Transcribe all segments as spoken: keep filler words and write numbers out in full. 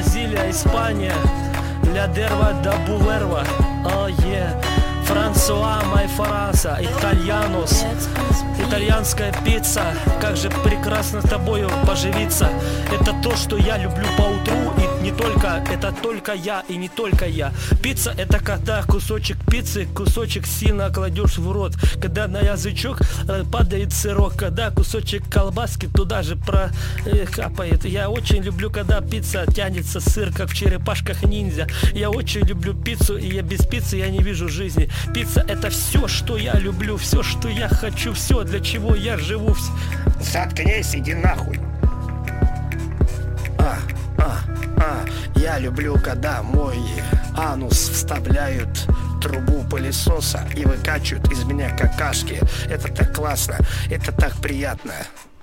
Бразилия, Испания, ля дерва да буверва, oh yeah. Франсуа, май Фаранса, итальянус, итальянская пицца. Как же прекрасно с тобою поживиться. Это то, что я люблю по утру. И не только, это только я и не только я. Пицца — это когда кусочек пиццы, кусочек сильно кладешь в рот. Когда на язычок падает сырок. Когда кусочек колбаски туда же прокапает. Я очень люблю, когда пицца тянется сыр, как в черепашках ниндзя. Я очень люблю пиццу, и я без пиццы я не вижу жизни. Пицца — это все, что я люблю, все, что я хочу, все, для чего я живу. Заткнись, иди нахуй. А, а, а, я люблю, когда мой анус вставляют трубу пылесоса и выкачивают из меня какашки. Это так классно, это так приятно.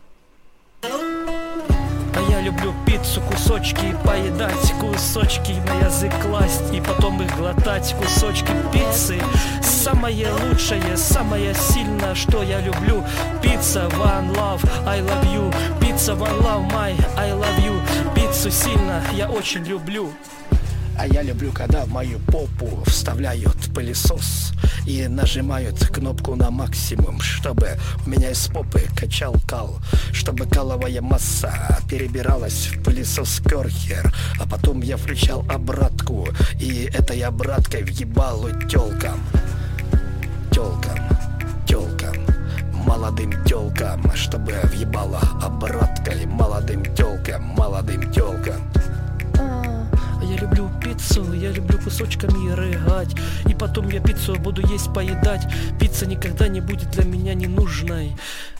А я люблю пиццу, кусочки поедать, кусочки на язык класть и потом их глотать. Кусочки пиццы самое лучшее, самое сильное, что я люблю. Пицца, one love, I love you. Пицца, one love, my, I love you. Пиццу сильно я очень люблю. А я люблю, когда в мою попу вставляют пылесос и нажимают кнопку на максимум, чтобы у меня из попы качал кал, чтобы каловая масса перебиралась в пылесос Керхер. А потом я включал обратку, и этой обраткой въебало тёлкам. Тёлкам, тёлкам, молодым тёлкам, чтобы въебало обраткой молодым тёлкам, молодым тёлкам. Я люблю пиццу, я люблю кусочками рыгать. И потом я пиццу буду есть, поедать. Пицца никогда не будет для меня ненужной.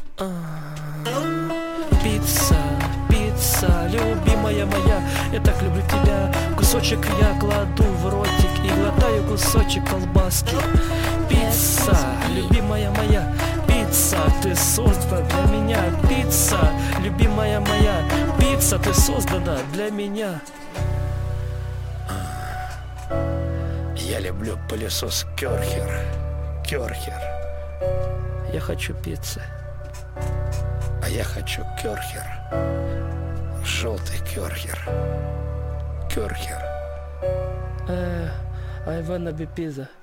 Пицца, пицца, любимая моя, я так люблю тебя. Кусочек я кладу в ротик и глотаю кусочек колбаски. Пицца, любимая моя, пицца, ты создана для меня. Пицца, любимая моя, пицца, ты создана для меня. Я люблю пылесос Керхер. Керхер. Я хочу пиццы. А я хочу Керхер. Желтый Керхер. Керхер. Uh, I wanna be pizza.